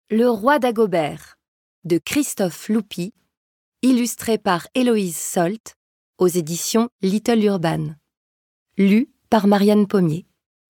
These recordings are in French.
Le roi Dagobert de Christophe Loupy, illustré par Héloïse Solt, aux éditions Little Urban. Lu par Marianne Pommier.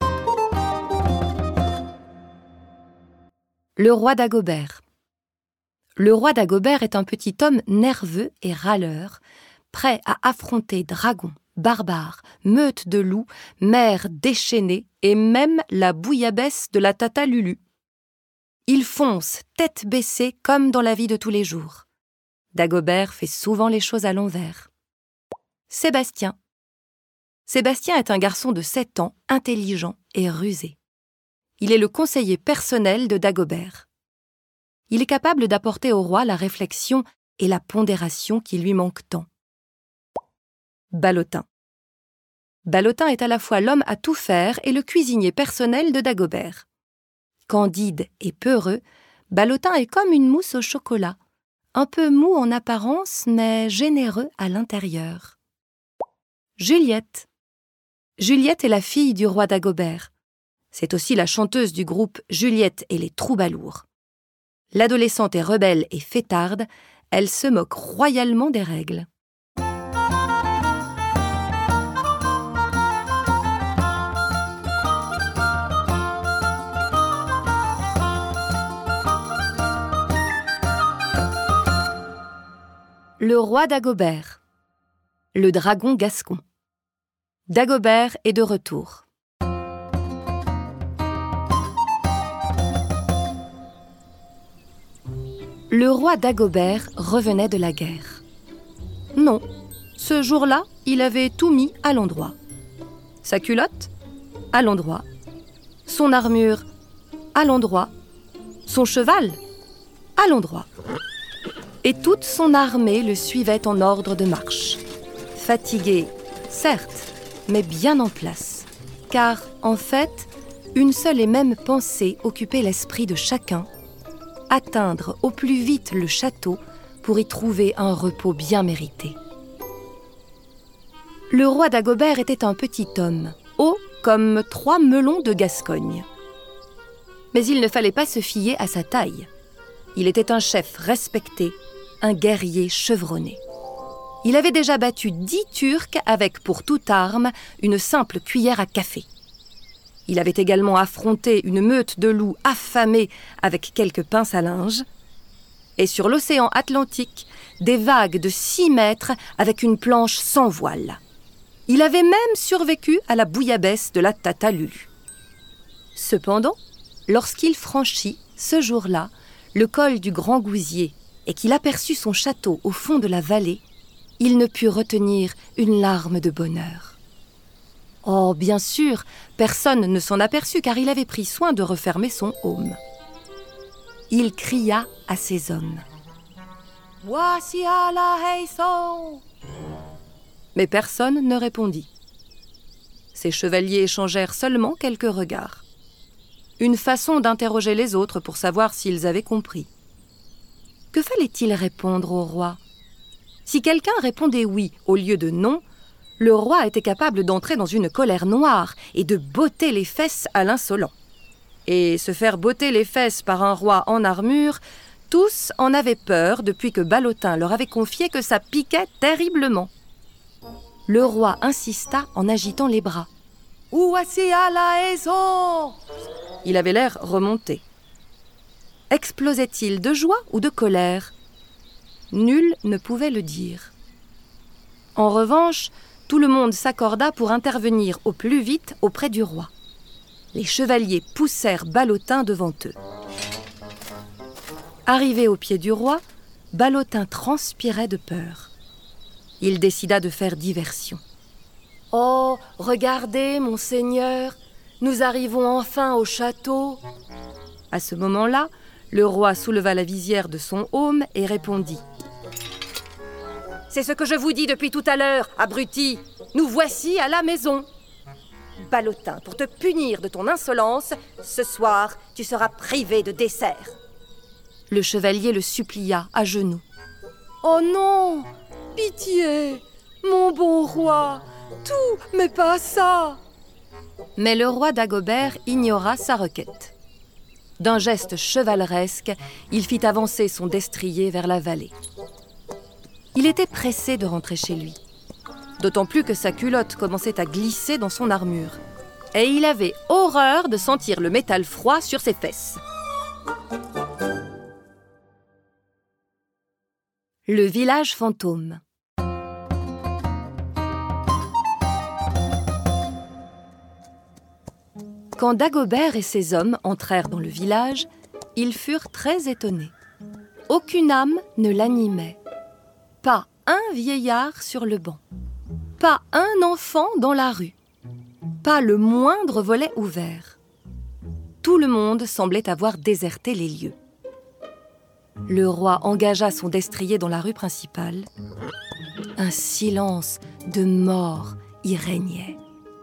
Le roi Dagobert. Le roi Dagobert est un petit homme nerveux et râleur, prêt à affronter dragons, barbares, meutes de loups, mers déchaînées et même la bouillabaisse de la Tata Lulu. Il fonce, tête baissée, comme dans la vie de tous les jours. Dagobert fait souvent les choses à l'envers. Sébastien. Sébastien est un garçon de 7 ans, intelligent et rusé. Il est le conseiller personnel de Dagobert. Il est capable d'apporter au roi la réflexion et la pondération qui lui manquent tant. Ballotin. Ballotin est à la fois l'homme à tout faire et le cuisinier personnel de Dagobert. Candide et peureux, Ballotin est comme une mousse au chocolat, un peu mou en apparence mais généreux à l'intérieur. Juliette. Juliette est la fille du roi Dagobert. C'est aussi la chanteuse du groupe Juliette et les Troubalours. L'adolescente est rebelle et fêtarde, elle se moque royalement des règles. Le roi Dagobert. Le dragon gascon. Dagobert est de retour. Le roi Dagobert revenait de la guerre. Non, ce jour-là, il avait tout mis à l'endroit. Sa culotte, à l'endroit. Son armure, à l'endroit. Son cheval, à l'endroit. Et toute son armée le suivait en ordre de marche. Fatigué, certes, mais bien en place. Car, en fait, une seule et même pensée occupait l'esprit de chacun: atteindre au plus vite le château pour y trouver un repos bien mérité. Le roi Dagobert était un petit homme, haut comme 3 melons de Gascogne. Mais il ne fallait pas se fier à sa taille. Il était un chef respecté, un guerrier chevronné. Il avait déjà battu 10 Turcs avec pour toute arme une simple cuillère à café. Il avait également affronté une meute de loups affamés avec quelques pinces à linge. Et sur l'océan Atlantique, des vagues de 6 mètres avec une planche sans voile. Il avait même survécu à la bouillabaisse de la Tata Lulu. Cependant, lorsqu'il franchit, ce jour-là, le col du Grand Gousier et qu'il aperçut son château au fond de la vallée, il ne put retenir une larme de bonheur. Oh, bien sûr, personne ne s'en aperçut car il avait pris soin de refermer son aume. Il cria à ses hommes: « Voici à la Haison !» Mais personne ne répondit. Ses chevaliers échangèrent seulement quelques regards. Une façon d'interroger les autres pour savoir s'ils avaient compris. Que fallait-il répondre au roi? Si quelqu'un répondait oui au lieu de non, le roi était capable d'entrer dans une colère noire et de botter les fesses à l'insolent. Et se faire botter les fesses par un roi en armure, tous en avaient peur depuis que Ballotin leur avait confié que ça piquait terriblement. Le roi insista en agitant les bras. « Où est-ce à la maison ?» Il avait l'air remonté. Explosait-il de joie ou de colère? Nul ne pouvait le dire. En revanche, tout le monde s'accorda pour intervenir au plus vite auprès du roi. Les chevaliers poussèrent Ballotin devant eux. Arrivé au pied du roi, Ballotin transpirait de peur. Il décida de faire diversion. « Oh, regardez, monseigneur, nous arrivons enfin au château !» À ce moment-là, le roi souleva la visière de son aume et répondit: « C'est ce que je vous dis depuis tout à l'heure, abruti. Nous voici à la maison. Ballotin, pour te punir de ton insolence, ce soir, tu seras privé de dessert. » Le chevalier le supplia à genoux. « Oh non! Pitié! Mon bon roi! Tout, mais pas ça !» Mais le roi Dagobert ignora sa requête. D'un geste chevaleresque, il fit avancer son destrier vers la vallée. Il était pressé de rentrer chez lui, d'autant plus que sa culotte commençait à glisser dans son armure. Et il avait horreur de sentir le métal froid sur ses fesses. Le village fantôme. Quand Dagobert et ses hommes entrèrent dans le village, ils furent très étonnés. Aucune âme ne l'animait. Pas un vieillard sur le banc. Pas un enfant dans la rue. Pas le moindre volet ouvert. Tout le monde semblait avoir déserté les lieux. Le roi engagea son destrier dans la rue principale. Un silence de mort y régnait.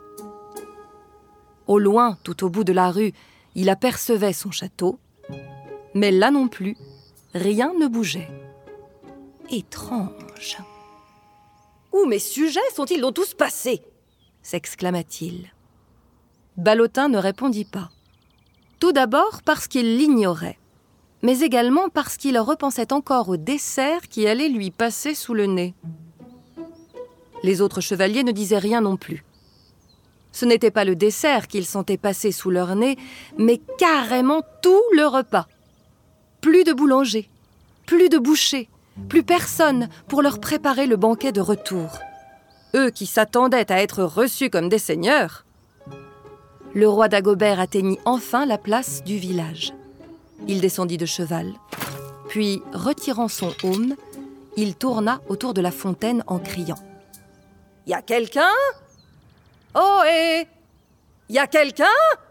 Au loin, tout au bout de la rue, il apercevait son château, mais là non plus, rien ne bougeait. Étrange. « Où mes sujets sont-ils donc tous passés ?» s'exclama-t-il. Ballotin ne répondit pas. Tout d'abord parce qu'il l'ignorait, mais également parce qu'il repensait encore au dessert qui allait lui passer sous le nez. Les autres chevaliers ne disaient rien non plus. Ce n'était pas le dessert qu'ils sentaient passer sous leur nez, mais carrément tout le repas. Plus de boulanger, plus de boucher, plus personne pour leur préparer le banquet de retour. Eux qui s'attendaient à être reçus comme des seigneurs. Le roi Dagobert atteignit enfin la place du village. Il descendit de cheval, puis, retirant son aume, il tourna autour de la fontaine en criant « Y a quelqu'un ? Oh, hé ! Y a quelqu'un ?»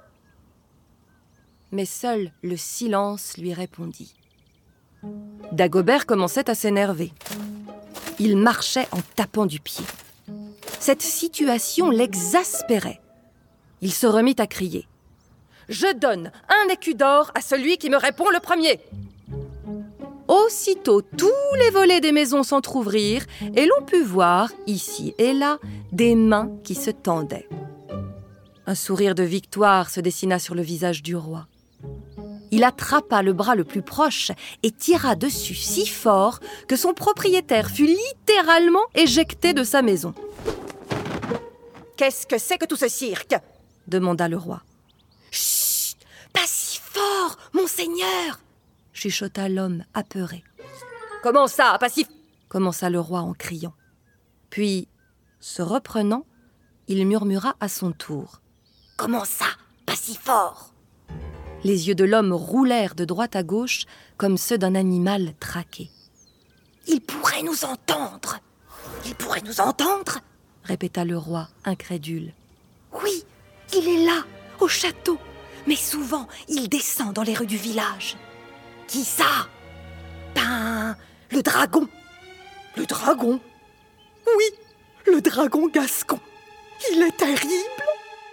Mais seul le silence lui répondit. Dagobert commençait à s'énerver. Il marchait en tapant du pied. Cette situation l'exaspérait. Il se remit à crier. « Je donne un écu d'or à celui qui me répond le premier !» Aussitôt, tous les volets des maisons s'entr'ouvrirent et l'on put voir, ici et là, des mains qui se tendaient. Un sourire de victoire se dessina sur le visage du roi. Il attrapa le bras le plus proche et tira dessus si fort que son propriétaire fut littéralement éjecté de sa maison. « Qu'est-ce que c'est que tout ce cirque ?» demanda le roi. « Chut ! Pas si fort, monseigneur !» chuchota l'homme apeuré. « Comment ça, pas si... » commença le roi en criant. Puis, se reprenant, il murmura à son tour. « Comment ça, pas si fort ?» Les yeux de l'homme roulèrent de droite à gauche comme ceux d'un animal traqué. « Il pourrait nous entendre ! Il pourrait nous entendre !» répéta le roi, incrédule. « Oui, il est là, au château, mais souvent il descend dans les rues du village. » « Qui ça ? Ben, le dragon. »« Le dragon ? Oui, le dragon gascon. Il est terrible. »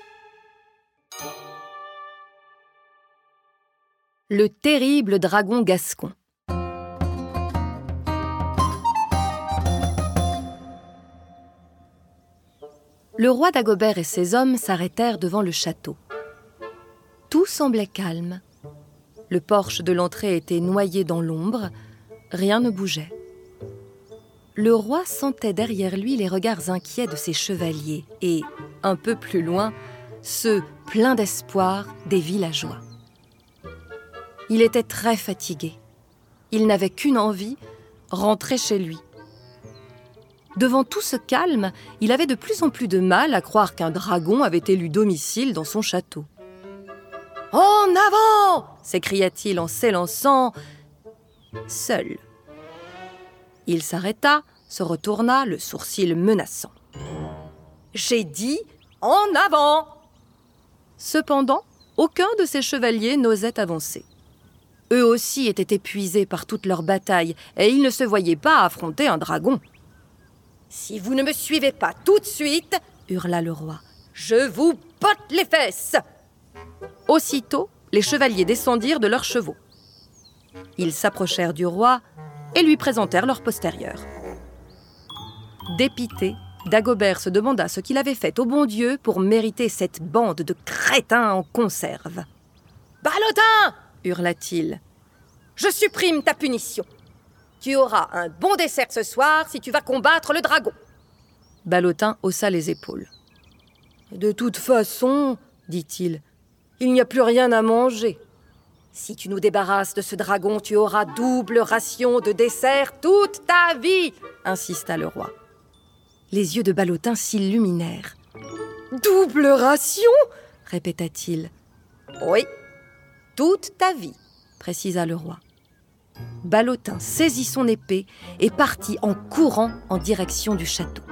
Le terrible dragon gascon. Le roi Dagobert et ses hommes s'arrêtèrent devant le château. Tout semblait calme. Le porche de l'entrée était noyé dans l'ombre, rien ne bougeait. Le roi sentait derrière lui les regards inquiets de ses chevaliers et, un peu plus loin, ceux pleins d'espoir des villageois. Il était très fatigué. Il n'avait qu'une envie, rentrer chez lui. Devant tout ce calme, il avait de plus en plus de mal à croire qu'un dragon avait élu domicile dans son château. « En avant !» s'écria-t-il en s'élançant, seul. Il s'arrêta, se retourna, le sourcil menaçant. « J'ai dit en avant !» Cependant, aucun de ses chevaliers n'osait avancer. Eux aussi étaient épuisés par toute leur bataille et ils ne se voyaient pas affronter un dragon. « Si vous ne me suivez pas tout de suite, » hurla le roi, « je vous botte les fesses !» Aussitôt, les chevaliers descendirent de leurs chevaux. Ils s'approchèrent du roi et lui présentèrent leur postérieur. Dépité, Dagobert se demanda ce qu'il avait fait au bon Dieu pour mériter cette bande de crétins en conserve. « Ballotin !» hurla-t-il. « Je supprime ta punition. Tu auras un bon dessert ce soir si tu vas combattre le dragon. » Ballotin haussa les épaules. « De toute façon, dit-il, il n'y a plus rien à manger. Si tu nous débarrasses de ce dragon, tu auras double ration de dessert toute ta vie, insista le roi. Les yeux de Ballotin s'illuminèrent. « Double ration ?» répéta-t-il. « Oui, toute ta vie, précisa le roi. Ballotin saisit son épée et partit en courant en direction du château.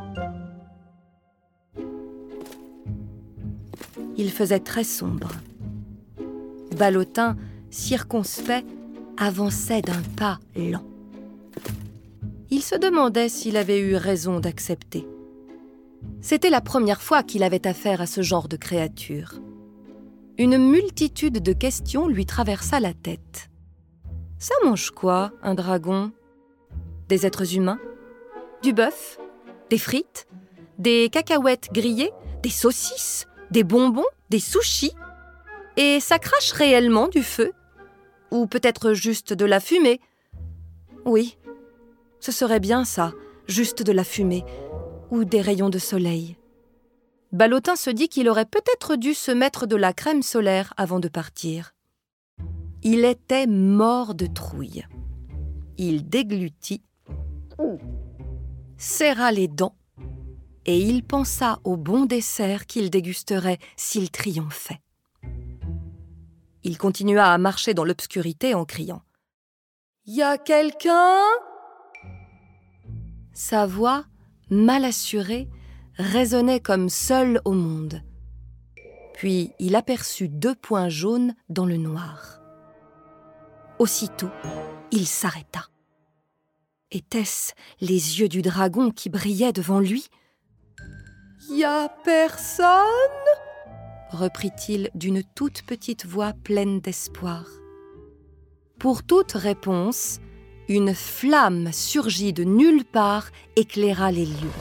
Il faisait très sombre. Ballotin, circonspect, avançait d'un pas lent. Il se demandait s'il avait eu raison d'accepter. C'était la première fois qu'il avait affaire à ce genre de créature. Une multitude de questions lui traversa la tête. Ça mange quoi, un dragon? Des êtres humains? Du bœuf? Des frites? Des cacahuètes grillées? Des saucisses? Des bonbons? Des sushis? Et ça crache réellement du feu? Ou peut-être juste de la fumée? Oui, ce serait bien ça, juste de la fumée, ou des rayons de soleil. Ballotin se dit qu'il aurait peut-être dû se mettre de la crème solaire avant de partir. Il était mort de trouille. Il déglutit, serra les dents, et il pensa au bon dessert qu'il dégusterait s'il triomphait. Il continua à marcher dans l'obscurité en criant « Y a quelqu'un ?» Sa voix, mal assurée, résonnait comme seule au monde. Puis il aperçut 2 points jaunes dans le noir. Aussitôt, il s'arrêta. Étaient-ce les yeux du dragon qui brillaient devant lui? « Y a personne ?» reprit-il d'une toute petite voix pleine d'espoir. Pour toute réponse, une flamme surgit de nulle part, éclaira les lieux.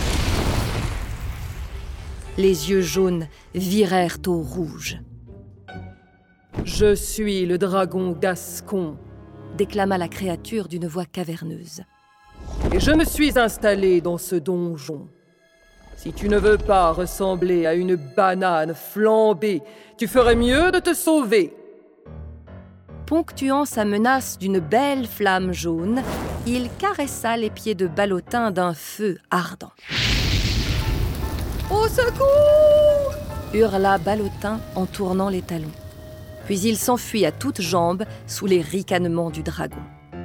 Les yeux jaunes virèrent au rouge. « Je suis le dragon Gascon », déclama la créature d'une voix caverneuse. « Et je me suis installé dans ce donjon. Si tu ne veux pas ressembler à une banane flambée, tu ferais mieux de te sauver. » Ponctuant sa menace d'une belle flamme jaune, il caressa les pieds de Ballotin d'un feu ardent. « Au secours !» hurla Ballotin en tournant les talons. Puis il s'enfuit à toutes jambes sous les ricanements du dragon.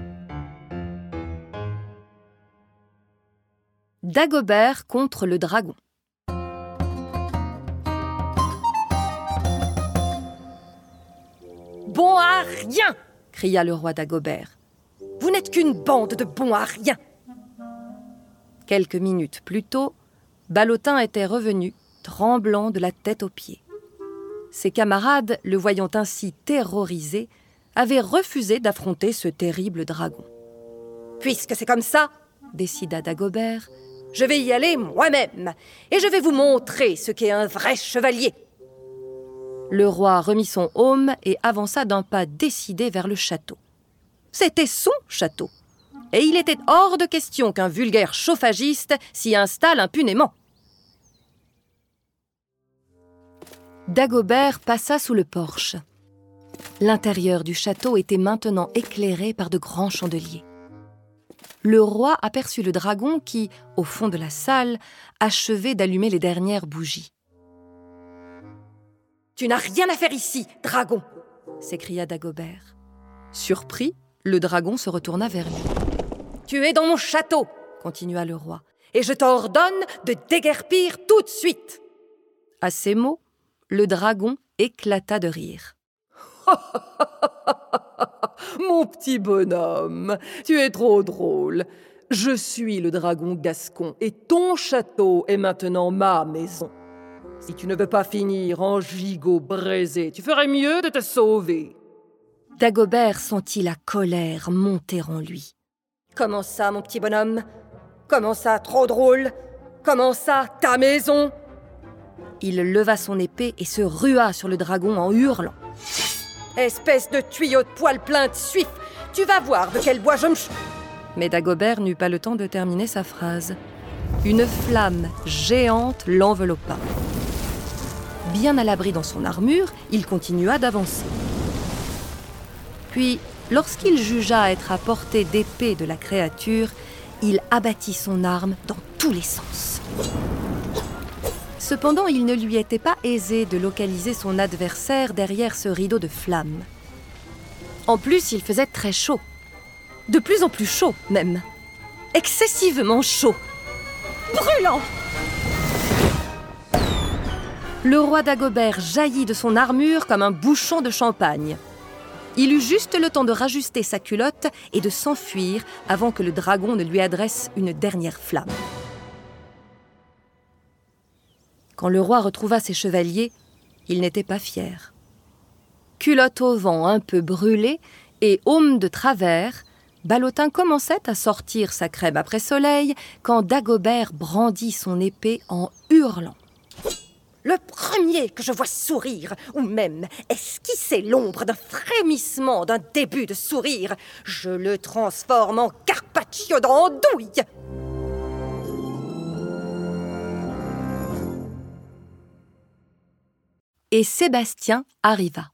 Dagobert contre le dragon. « Bon à rien !» cria le roi Dagobert. « Vous n'êtes qu'une bande de bons à rien !» Quelques minutes plus tôt, Ballotin était revenu, tremblant de la tête aux pieds. Ses camarades, le voyant ainsi terrorisé, avaient refusé d'affronter ce terrible dragon. « Puisque c'est comme ça, » décida Dagobert, « je vais y aller moi-même, et je vais vous montrer ce qu'est un vrai chevalier. » Le roi remit son aume et avança d'un pas décidé vers le château. C'était son château, et il était hors de question qu'un vulgaire chauffagiste s'y installe impunément. Dagobert passa sous le porche. L'intérieur du château était maintenant éclairé par de grands chandeliers. Le roi aperçut le dragon qui, au fond de la salle, achevait d'allumer les dernières bougies. « Tu n'as rien à faire ici, dragon !» s'écria Dagobert. Surpris, le dragon se retourna vers lui. « Tu es dans mon château !» continua le roi. « Et je t'ordonne de déguerpir tout de suite !» À ces mots, le dragon éclata de rire. « Mon petit bonhomme, tu es trop drôle. Je suis le dragon Gascon et ton château est maintenant ma maison. Si tu ne veux pas finir en gigot braisé, tu ferais mieux de te sauver. » Dagobert sentit la colère monter en lui. « Comment ça, mon petit bonhomme? Comment ça, trop drôle? Comment ça, ta maison ?» Il leva son épée et se rua sur le dragon en hurlant. Espèce de tuyau de poil plein de suif! Tu vas voir de quel bois je me... Mais Dagobert n'eut pas le temps de terminer sa phrase. Une flamme géante l'enveloppa. Bien à l'abri dans son armure, il continua d'avancer. Puis, lorsqu'il jugea être à portée d'épée de la créature, il abattit son arme dans tous les sens. Cependant, il ne lui était pas aisé de localiser son adversaire derrière ce rideau de flammes. En plus, il faisait très chaud. De plus en plus chaud, même. Excessivement chaud. Brûlant! Le roi Dagobert jaillit de son armure comme un bouchon de champagne. Il eut juste le temps de rajuster sa culotte et de s'enfuir avant que le dragon ne lui adresse une dernière flamme. Quand le roi retrouva ses chevaliers, il n'était pas fier. Culotte au vent un peu brûlée et aume de travers, Ballotin commençait à sortir sa crème après soleil quand Dagobert brandit son épée en hurlant. Le premier que je vois sourire, ou même esquisser l'ombre d'un frémissement, d'un début de sourire, je le transforme en carpaccio d'andouille. Et Sébastien arriva.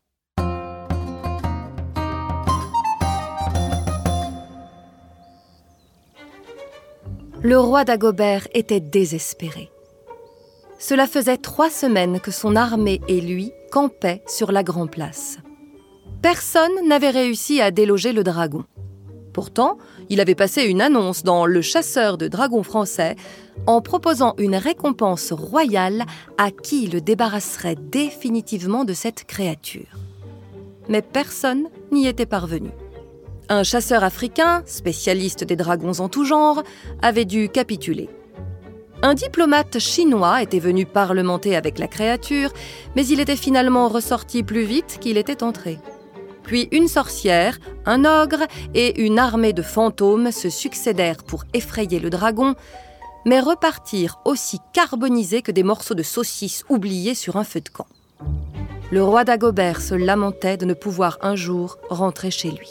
Le roi Dagobert était désespéré. Cela faisait 3 semaines que son armée et lui campaient sur la Grand Place. Personne n'avait réussi à déloger le dragon. Pourtant, il avait passé une annonce dans Le Chasseur de dragons français en proposant une récompense royale à qui le débarrasserait définitivement de cette créature. Mais personne n'y était parvenu. Un chasseur africain, spécialiste des dragons en tout genre, avait dû capituler. Un diplomate chinois était venu parlementer avec la créature, mais il était finalement ressorti plus vite qu'il était entré. Puis une sorcière, un ogre et une armée de fantômes se succédèrent pour effrayer le dragon, mais repartirent aussi carbonisés que des morceaux de saucisse oubliés sur un feu de camp. Le roi Dagobert se lamentait de ne pouvoir un jour rentrer chez lui.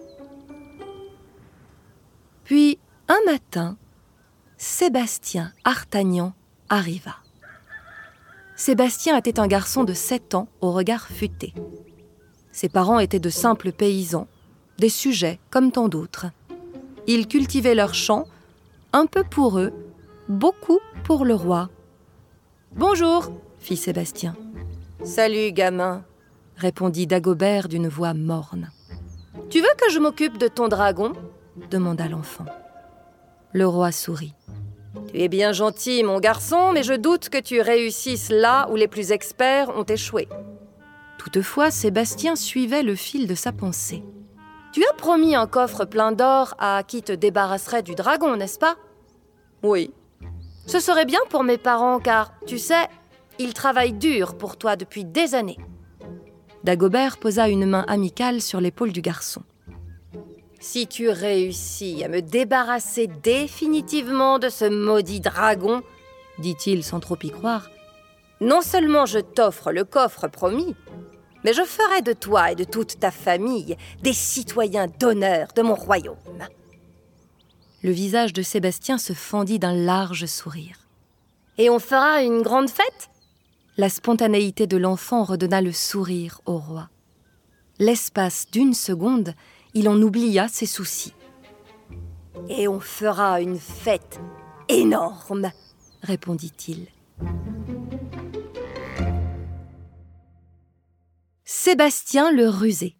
Puis, un matin, Sébastien Artagnan arriva. Sébastien était un garçon de 7 ans au regard futé. Ses parents étaient de simples paysans, des sujets comme tant d'autres. Ils cultivaient leurs champs, un peu pour eux, beaucoup pour le roi. « Bonjour !» fit Sébastien. « Salut, gamin !» répondit Dagobert d'une voix morne. « Tu veux que je m'occupe de ton dragon ?» demanda l'enfant. Le roi sourit. « Tu es bien gentil, mon garçon, mais je doute que tu réussisses là où les plus experts ont échoué. » Toutefois, Sébastien suivait le fil de sa pensée. « Tu as promis un coffre plein d'or à qui te débarrasserait du dragon, n'est-ce pas ?»« Oui. »« Ce serait bien pour mes parents, car, tu sais, ils travaillent dur pour toi depuis des années. » Dagobert posa une main amicale sur l'épaule du garçon. Si tu réussis à me débarrasser définitivement de ce maudit dragon, dit-il sans trop y croire, non seulement je t'offre le coffre promis, mais je ferai de toi et de toute ta famille des citoyens d'honneur de mon royaume. Le visage de Sébastien se fendit d'un large sourire. Et on fera une grande fête ? La spontanéité de l'enfant redonna le sourire au roi. L'espace d'1 seconde, il en oublia ses soucis. « Et on fera une fête énorme !» répondit-il. Sébastien le rusé.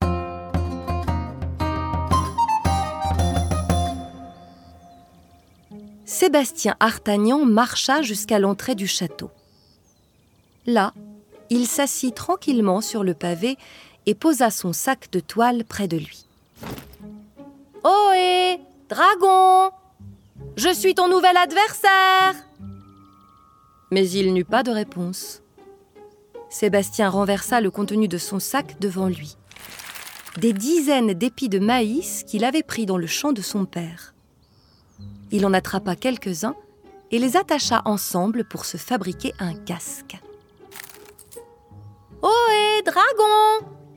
Sébastien Artagnan marcha jusqu'à l'entrée du château. Là, il s'assit tranquillement sur le pavé et posa son sac de toile près de lui. « Ohé, dragon! Je suis ton nouvel adversaire !» Mais il n'eut pas de réponse. Sébastien renversa le contenu de son sac devant lui. Des dizaines d'épis de maïs qu'il avait pris dans le champ de son père. Il en attrapa quelques-uns et les attacha ensemble pour se fabriquer un casque. « Ohé, dragon !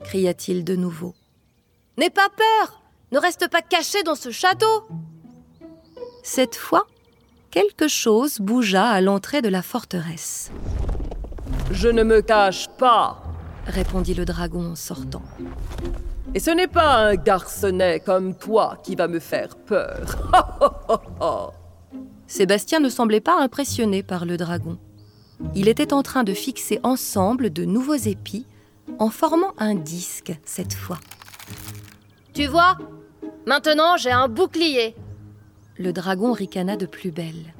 cria-t-il de nouveau. « N'aie pas peur! Ne reste pas caché dans ce château !» Cette fois, quelque chose bougea à l'entrée de la forteresse. « Je ne me cache pas !» répondit le dragon en sortant. « Et ce n'est pas un garçonnet comme toi qui va me faire peur. » Sébastien ne semblait pas impressionné par le dragon. Il était en train de fixer ensemble de nouveaux épis, en formant un disque cette fois. « Tu vois, maintenant j'ai un bouclier !» Le dragon ricana de plus belle.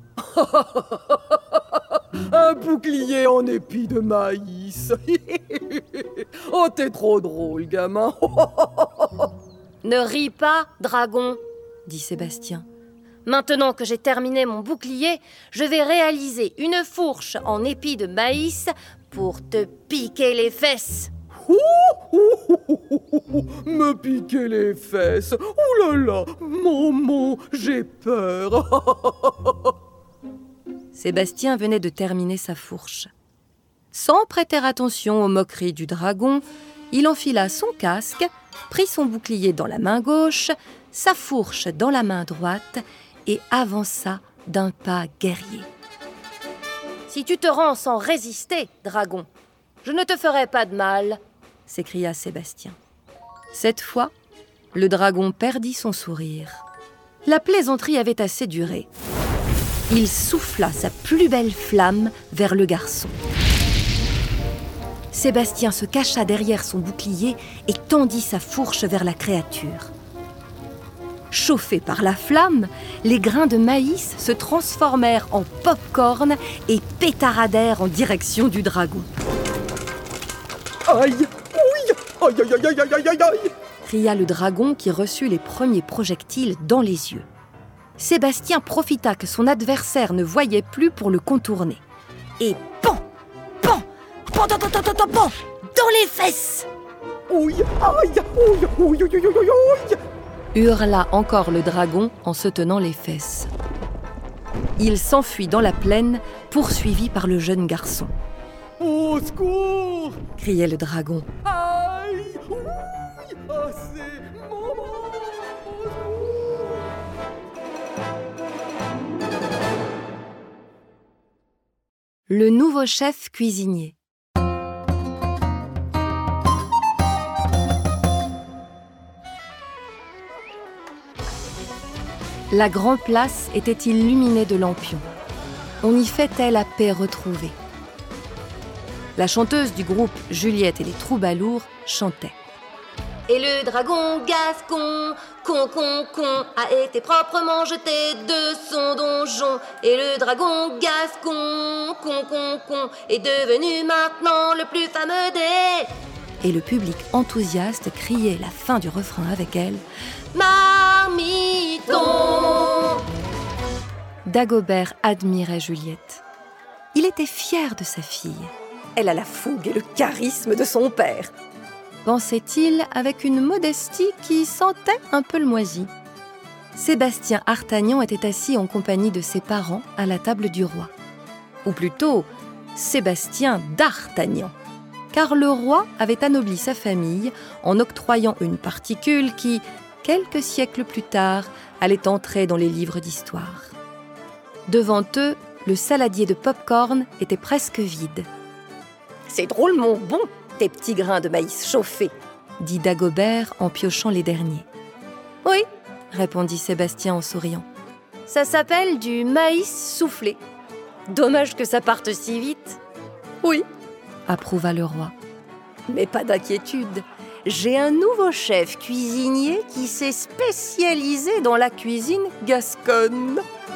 Un bouclier en épis de maïs. Oh, t'es trop drôle, gamin. Ne ris pas, dragon, dit Sébastien. Maintenant que j'ai terminé mon bouclier, je vais réaliser une fourche en épis de maïs pour te piquer les fesses. Me piquer les fesses. Oh là là, maman, j'ai peur. Sébastien venait de terminer sa fourche. Sans prêter attention aux moqueries du dragon, il enfila son casque, prit son bouclier dans la main gauche, sa fourche dans la main droite et avança d'un pas guerrier. « Si tu te rends sans résister, dragon, je ne te ferai pas de mal !» s'écria Sébastien. Cette fois, le dragon perdit son sourire. La plaisanterie avait assez duré. Il souffla sa plus belle flamme vers le garçon. Sébastien se cacha derrière son bouclier et tendit sa fourche vers la créature. Chauffés par la flamme, les grains de maïs se transformèrent en pop-corn et pétaradèrent en direction du dragon. Aïe! Oui! Aïe, aïe, aïe, aïe, aïe, aïe, aïe! Cria le dragon qui reçut les premiers projectiles dans les yeux. Sébastien profita que son adversaire ne voyait plus pour le contourner. Et pan! Pan! Pan! Pan! Pan! Pan! Pan! Dans les fesses! Ouille! Aïe! Ouille! Ouille! Ouille! Ouille! Ouille! Hurla encore le dragon en se tenant les fesses. Il s'enfuit dans la plaine, poursuivi par le jeune garçon. « Au secours !» criait le dragon. « Aïe! Ouille! Assez! Maman! Au secours !» Le nouveau chef cuisinier. La grande place était illuminée de lampions. On y fêtait la paix retrouvée. La chanteuse du groupe Juliette et les Troubadours chantait. Et le dragon gascon, con, a été proprement jeté de son donjon. Et le dragon gascon, con, est devenu maintenant le plus fameux des... Et le public enthousiaste criait la fin du refrain avec elle. Marmiton! Dagobert admirait Juliette. Il était fier de sa fille. Elle a la fougue et le charisme de son père, pensait-il avec une modestie qui sentait un peu le moisi. Sébastien Artagnan était assis en compagnie de ses parents à la table du roi. Ou plutôt, Sébastien d'Artagnan. Car le roi avait anobli sa famille en octroyant une particule qui, quelques siècles plus tard, allait entrer dans les livres d'histoire. Devant eux, le saladier de pop-corn était presque vide. « C'est drôlement bon, tes petits grains de maïs chauffés !» dit Dagobert en piochant les derniers. « Oui, » répondit Sébastien en souriant. « Ça s'appelle du maïs soufflé. Dommage que ça parte si vite. »« Oui, » approuva le roi. « Mais pas d'inquiétude, j'ai un nouveau chef cuisinier qui s'est spécialisé dans la cuisine gasconne. »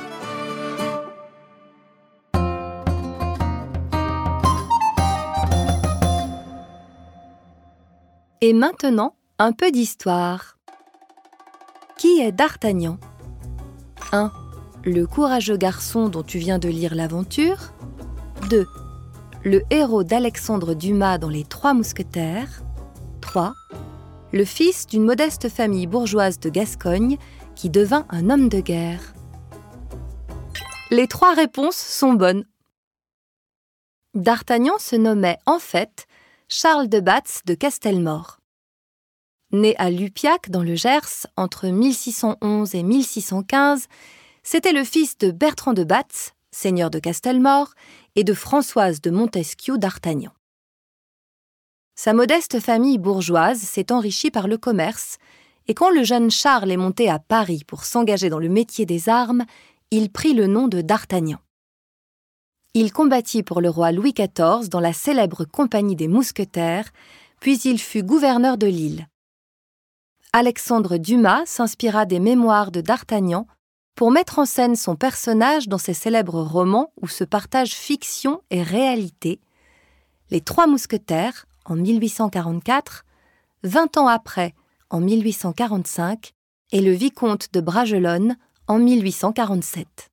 Et maintenant, un peu d'histoire. Qui est D'Artagnan ? 1. Le courageux garçon dont tu viens de lire l'aventure. 2. Le héros d'Alexandre Dumas dans Les Trois Mousquetaires. 3. Le fils d'une modeste famille bourgeoise de Gascogne qui devint un homme de guerre. Les 3 réponses sont bonnes. D'Artagnan se nommait en fait Charles de Batz de Castelmore. Né à Lupiac, dans le Gers, entre 1611 et 1615, c'était le fils de Bertrand de Batz, seigneur de Castelmore, et de Françoise de Montesquiou d'Artagnan. Sa modeste famille bourgeoise s'est enrichie par le commerce, et quand le jeune Charles est monté à Paris pour s'engager dans le métier des armes, il prit le nom de d'Artagnan. Il combattit pour le roi Louis XIV dans la célèbre compagnie des Mousquetaires, puis il fut gouverneur de l'île. Alexandre Dumas s'inspira des mémoires de d'Artagnan pour mettre en scène son personnage dans ses célèbres romans où se partagent fiction et réalité, Les Trois Mousquetaires en 1844, 20 ans après, en 1845, et Le Vicomte de Bragelonne en 1847.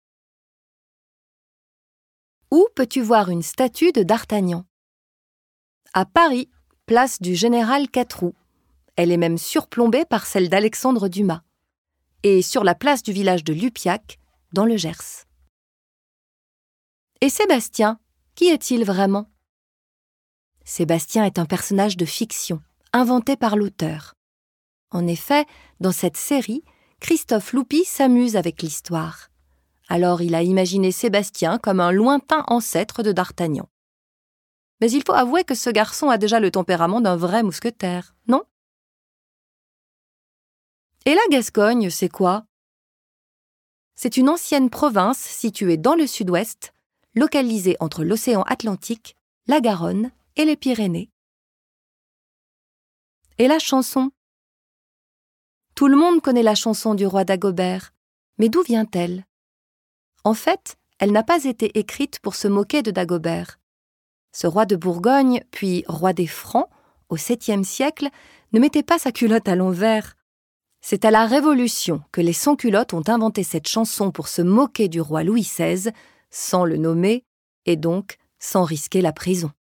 Où peux-tu voir une statue de d'Artagnan ? À Paris, place du Général Quatroux. Elle est même surplombée par celle d'Alexandre Dumas. Et sur la place du village de Lupiac, dans le Gers. Et Sébastien, qui est-il vraiment ? Sébastien est un personnage de fiction, inventé par l'auteur. En effet, dans cette série, Christophe Loupi s'amuse avec l'histoire. Alors il a imaginé Sébastien comme un lointain ancêtre de d'Artagnan. Mais il faut avouer que ce garçon a déjà le tempérament d'un vrai mousquetaire, non ? Et la Gascogne, c'est quoi ? C'est une ancienne province située dans le sud-ouest, localisée entre l'océan Atlantique, la Garonne et les Pyrénées. Et la chanson ? Tout le monde connaît la chanson du roi Dagobert, mais d'où vient-elle ? En fait, elle n'a pas été écrite pour se moquer de Dagobert. Ce roi de Bourgogne, puis roi des Francs, au 7e siècle, ne mettait pas sa culotte à l'envers. C'est à la Révolution que les sans-culottes ont inventé cette chanson pour se moquer du roi Louis XVI, sans le nommer, et donc sans risquer la prison.